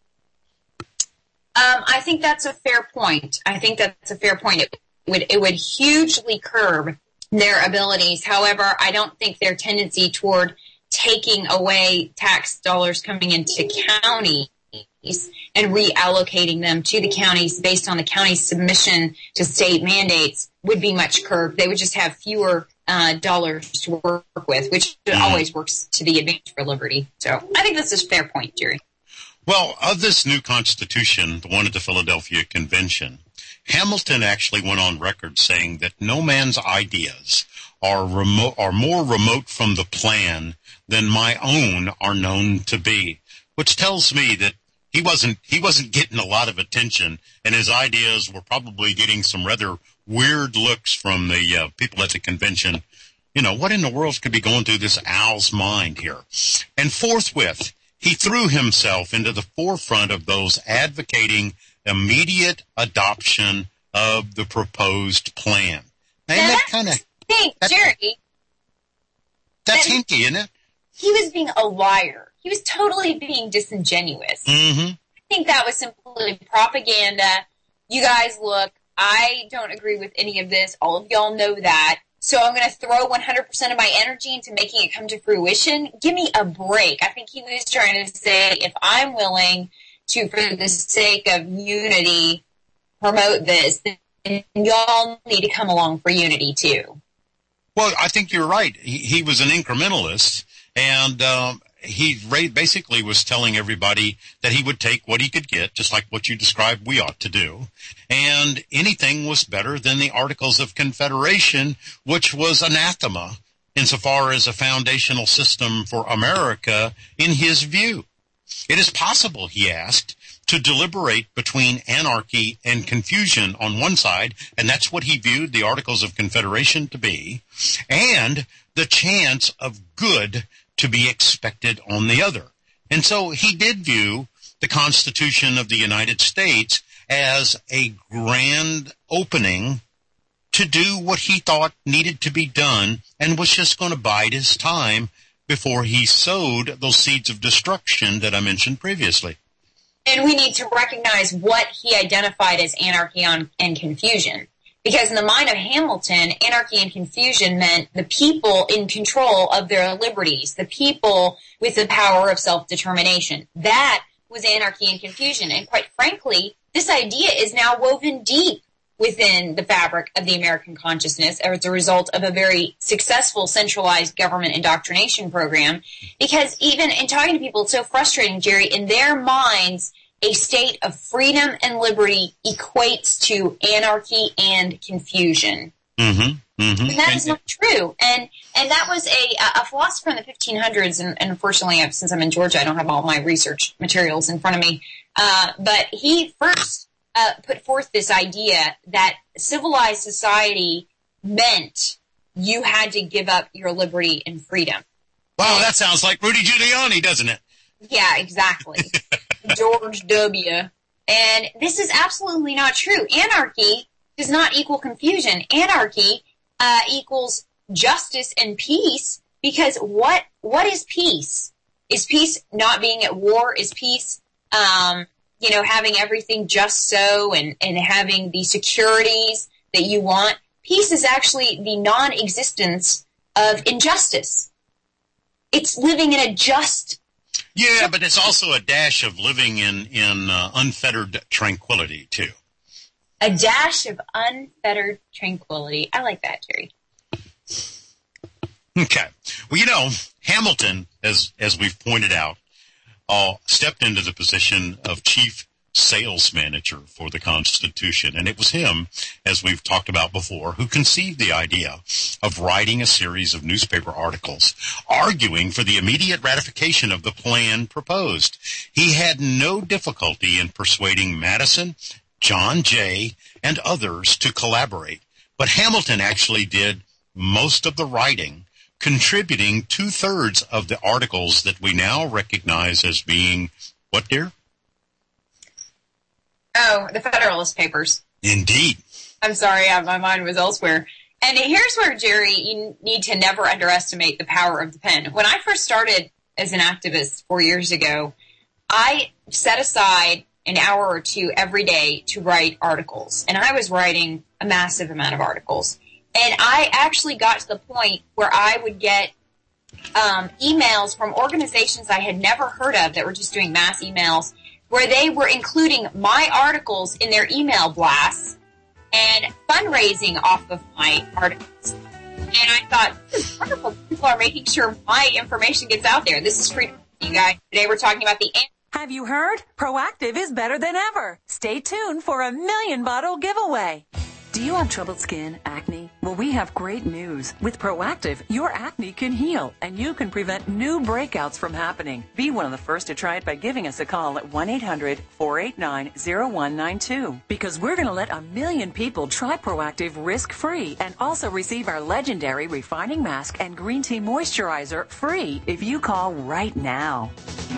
Speaker 2: Um, I think that's a fair point. I think that's a fair point. It would, it would hugely curb their abilities. However, I don't think their tendency toward taking away tax dollars coming into counties and reallocating them to the counties based on the county's submission to state mandates would be much curbed. They would just have fewer uh, dollars to work with, which mm. always works to the advantage for liberty. So I think that's a fair point, Jerry.
Speaker 7: Well, of this new Constitution, the one at the Philadelphia Convention, Hamilton actually went on record saying that no man's ideas are remote, are more remote from the plan than my own are known to be, which tells me that he wasn't he wasn't getting a lot of attention, and his ideas were probably getting some rather weird looks from the uh, people at the convention. You know, what in the world could be going through this owl's mind here? And forthwith, he threw himself into the forefront of those advocating immediate adoption of the proposed plan. And
Speaker 2: now
Speaker 7: that kind of
Speaker 2: think, Jerry.
Speaker 7: That's
Speaker 2: that
Speaker 7: hinky, isn't it?
Speaker 2: He was being a liar. He was totally being disingenuous.
Speaker 7: Mm-hmm.
Speaker 2: I think that was simply propaganda. You guys, look, I don't agree with any of this. All of y'all know that. So I'm going to throw one hundred percent of my energy into making it come to fruition. Give me a break. I think he was trying to say, if I'm willing to, for the sake of unity, promote this, then y'all need to come along for unity too.
Speaker 7: Well, I think you're right. He, he was an incrementalist, and um, he basically was telling everybody that he would take what he could get, just like what you described we ought to do, and anything was better than the Articles of Confederation, which was anathema insofar as a foundational system for America in his view. It is possible, he asked, to deliberate between anarchy and confusion on one side, and that's what he viewed the Articles of Confederation to be, and the chance of good to be expected on the other. And so he did view the Constitution of the United States as a grand opening to do what he thought needed to be done, and was just going to bide his time before he sowed those seeds of destruction that I mentioned previously.
Speaker 2: And we need to recognize what he identified as anarchy and confusion. Because in the mind of Hamilton, anarchy and confusion meant the people in control of their liberties, the people with the power of self-determination. That was anarchy and confusion. And quite frankly, this idea is now woven deep within the fabric of the American consciousness as a result of a very successful centralized government indoctrination program. Because even in talking to people, it's so frustrating, Jerry, in their minds, a state of freedom and liberty equates to anarchy and confusion.
Speaker 7: Mm-hmm, mm-hmm.
Speaker 2: And that is not true. And and that was a a philosopher in the fifteen hundreds, and, and unfortunately, since I'm in Georgia, I don't have all my research materials in front of me. Uh, but he first uh, put forth this idea that civilized society meant you had to give up your liberty and freedom.
Speaker 7: Wow, that sounds like Rudy Giuliani, doesn't it?
Speaker 2: Yeah, exactly. George W. And this is absolutely not true. Anarchy does not equal confusion. Anarchy uh, equals justice and peace, because what what is peace? Is peace not being at war? Is peace, um, you know, having everything just so and, and having the securities that you want? Peace is actually the non-existence of injustice. It's living in a just
Speaker 7: Yeah, but it's also a dash of living in, in uh, unfettered tranquility, too.
Speaker 2: A dash of unfettered tranquility. I like that, Jerry.
Speaker 7: Okay. Well, you know, Hamilton, as as we've pointed out, uh, stepped into the position of chief sales manager for the Constitution. And it was him, as we've talked about before, who conceived the idea of writing a series of newspaper articles arguing for the immediate ratification of the plan proposed. He had no difficulty in persuading Madison, John Jay, and others to collaborate. But Hamilton actually did most of the writing, contributing two-thirds of the articles that we now recognize as being, what, dear?
Speaker 2: Oh, the Federalist Papers.
Speaker 7: Indeed.
Speaker 2: I'm sorry, my mind was elsewhere. And here's where, Jerry, you need to never underestimate the power of the pen. When I first started as an activist four years ago, I set aside an hour or two every day to write articles. And I was writing a massive amount of articles. And I actually got to the point where I would get um, emails from organizations I had never heard of that were just doing mass emails, where they were including my articles in their email blasts and fundraising off of my articles. And I thought, this is wonderful. People are making sure my information gets out there. This is free, you guys. Today we're talking about the...
Speaker 13: Have you heard? Proactiv is better than ever. Stay tuned for a million bottle giveaway. Do you have troubled skin, acne? Well, we have great news. With Proactiv, your acne can heal, and you can prevent new breakouts from happening. Be one of the first to try it by giving us a call at one eight hundred four eight nine zero one nine two. Because we're going to let a million people try Proactiv risk-free and also receive our legendary refining mask and green tea moisturizer free if you call right now.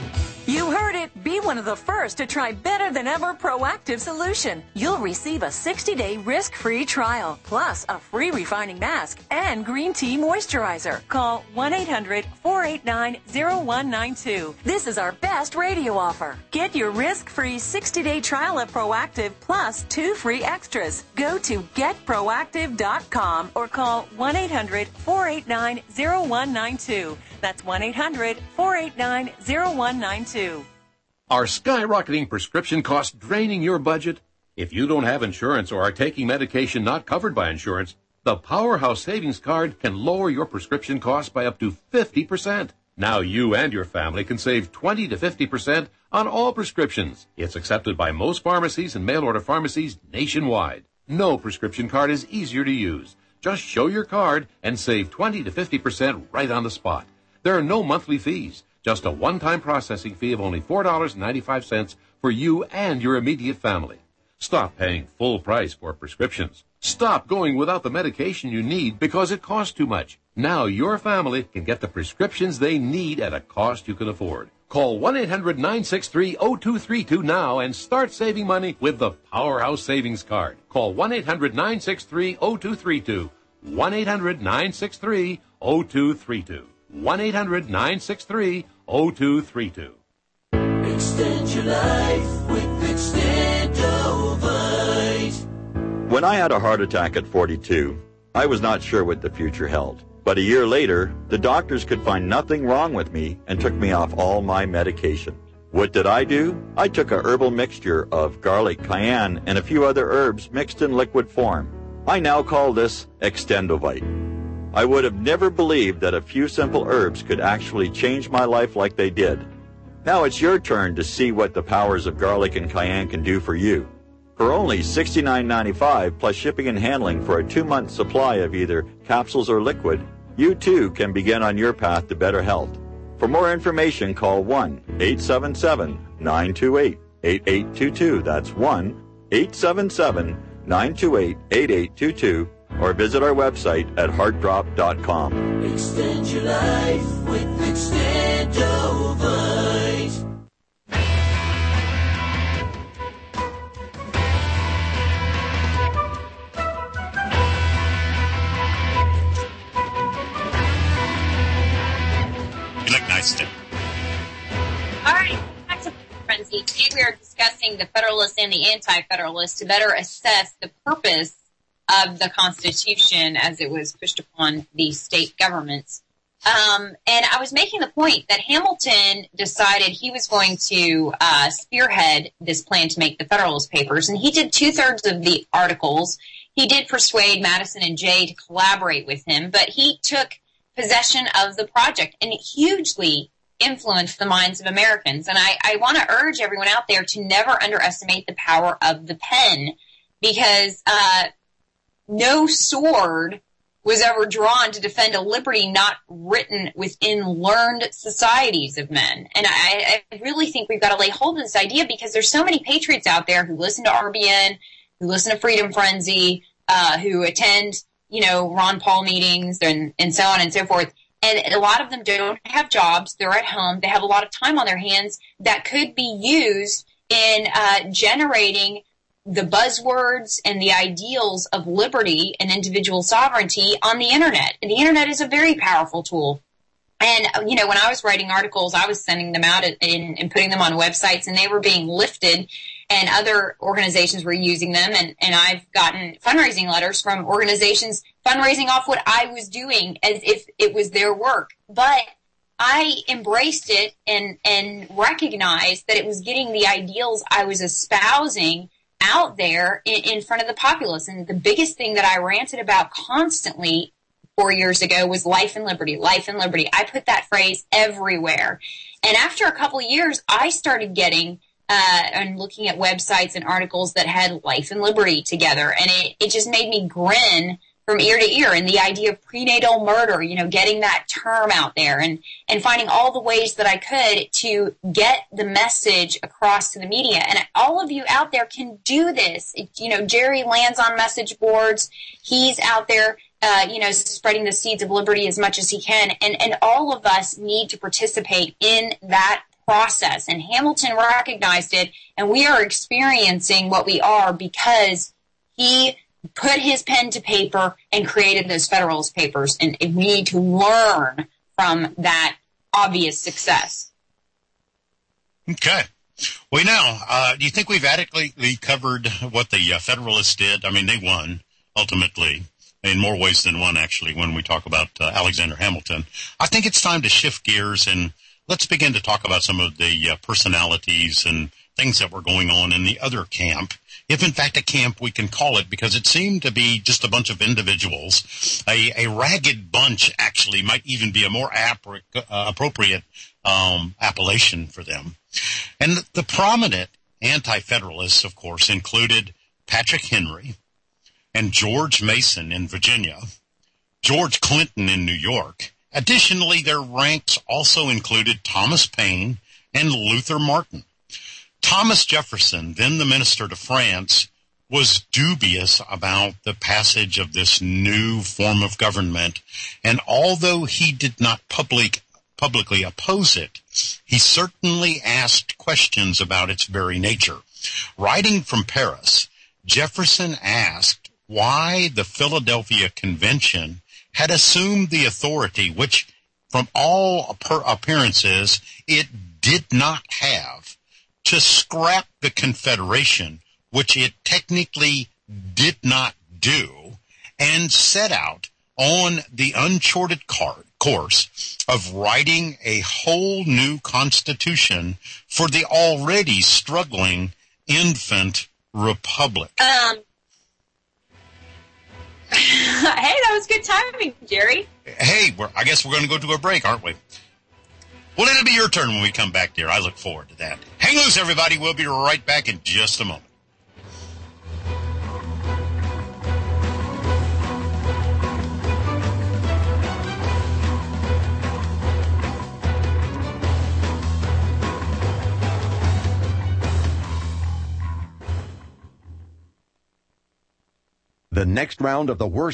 Speaker 13: You heard it. Be one of the first to try better than ever Proactiv solution. You'll receive a sixty-day risk-free trial, plus a free refining mask and green tea moisturizer. Call one eight hundred four eight nine zero one nine two. This is our best radio offer. Get your risk-free sixty-day trial of Proactiv plus two free extras. Go to get proactiv dot com or call one eight hundred four eight nine zero one nine two. That's one eight hundred four eight nine zero one nine two.
Speaker 14: Are skyrocketing prescription costs draining your budget? If you don't have insurance or are taking medication not covered by insurance, the Powerhouse Savings Card can lower your prescription costs by up to fifty percent. Now you and your family can save twenty to fifty percent on all prescriptions. It's accepted by most pharmacies and mail-order pharmacies nationwide. No prescription card is easier to use. Just show your card and save twenty to fifty percent right on the spot. There are no monthly fees. Just a one-time processing fee of only four dollars and ninety-five cents for you and your immediate family. Stop paying full price for prescriptions. Stop going without the medication you need because it costs too much. Now your family can get the prescriptions they need at a cost you can afford. Call one eight hundred nine six three zero two three two now and start saving money with the Powerhouse Savings Card. Call one eight hundred nine six three zero two three two. one eight hundred nine six three zero two three two. one eight hundred nine six three zero two three two.
Speaker 15: Extend your life with Extendovite.
Speaker 16: When I had a heart attack at forty-two, I was not sure what the future held. But a year later, the doctors could find nothing wrong with me and took me off all my medication. What did I do? I took a herbal mixture of garlic, cayenne, and a few other herbs mixed in liquid form. I now call this Extendovite. I would have never believed that a few simple herbs could actually change my life like they did. Now it's your turn to see what the powers of garlic and cayenne can do for you. For only sixty-nine ninety-five plus shipping and handling for a two-month supply of either capsules or liquid, you too can begin on your path to better health. For more information, call one eight seven seven nine two eight eight eight two two. That's one eight seven seven nine two eight eight eight two two. Or visit our website at heart drop dot com.
Speaker 15: Extend your life with Extendovite.
Speaker 7: You look nice, Tim.
Speaker 2: All right, back to Frenzy. Today we are discussing the Federalists and the Anti-Federalists to better assess the purpose of the Constitution as it was pushed upon the state governments. Um, and I was making the point that Hamilton decided he was going to uh, spearhead this plan to make the Federalist Papers, and he did two-thirds of the articles. He did persuade Madison and Jay to collaborate with him, but he took possession of the project and hugely influenced the minds of Americans. And I, I want to urge everyone out there to never underestimate the power of the pen, because uh, no sword was ever drawn to defend a liberty not written within learned societies of men. And I, I really think we've got to lay hold of this idea, because there's so many patriots out there who listen to R B N, who listen to Freedom Frenzy, uh, who attend, you know, Ron Paul meetings and, and so on and so forth. And a lot of them don't have jobs. They're at home. They have a lot of time on their hands that could be used in uh, generating the buzzwords and the ideals of liberty and individual sovereignty on the internet. And the internet is a very powerful tool. And, you know, when I was writing articles, I was sending them out and, and putting them on websites, and they were being lifted, and other organizations were using them. And, and I've gotten fundraising letters from organizations fundraising off what I was doing as if it was their work. But I embraced it and, and recognized that it was getting the ideals I was espousing out there in, in front of the populace. And the biggest thing that I ranted about constantly four years ago was life and liberty, life and liberty. I put that phrase everywhere. And after a couple of years, I started getting uh, and looking at websites and articles that had life and liberty together. And it, it just made me grin from ear to ear. And the idea of prenatal murder, you know, getting that term out there and, and finding all the ways that I could to get the message across to the media. And all of you out there can do this. It, you know, Jerry lands on message boards. He's out there, uh, you know, spreading the seeds of liberty as much as he can. And, and all of us need to participate in that process. And Hamilton recognized it, and we are experiencing what we are because he put his pen to paper and created those Federalist Papers, and we need to learn from that obvious success.
Speaker 7: Okay. Well, now, uh, do you think we've adequately covered what the uh, Federalists did? I mean, they won, ultimately, in more ways than one, actually, when we talk about uh, Alexander Hamilton. I think it's time to shift gears, and let's begin to talk about some of the uh, personalities and things that were going on in the other camp. If, in fact, a camp we can call it, because it seemed to be just a bunch of individuals. A, a ragged bunch, actually, might even be a more apri- uh, appropriate um, appellation for them. And the prominent anti-federalists, of course, included Patrick Henry and George Mason in Virginia, George Clinton in New York. Additionally, their ranks also included Thomas Paine and Luther Martin. Thomas Jefferson, then the minister to France, was dubious about the passage of this new form of government, and although he did not public, publicly oppose it, he certainly asked questions about its very nature. Writing from Paris, Jefferson asked why the Philadelphia Convention had assumed the authority which, from all appearances, it did not have, to scrap the Confederation, which it technically did not do, and set out on the uncharted card, course of writing a whole new constitution for the already struggling infant republic.
Speaker 2: Um. Hey, that was good timing, Jerry.
Speaker 7: Hey, we're, I guess we're going to go to a break, aren't we? Well, it'll be your turn when we come back, dear. I look forward to that. Hang loose, everybody. We'll be right back in just a moment.
Speaker 17: The next round of the worst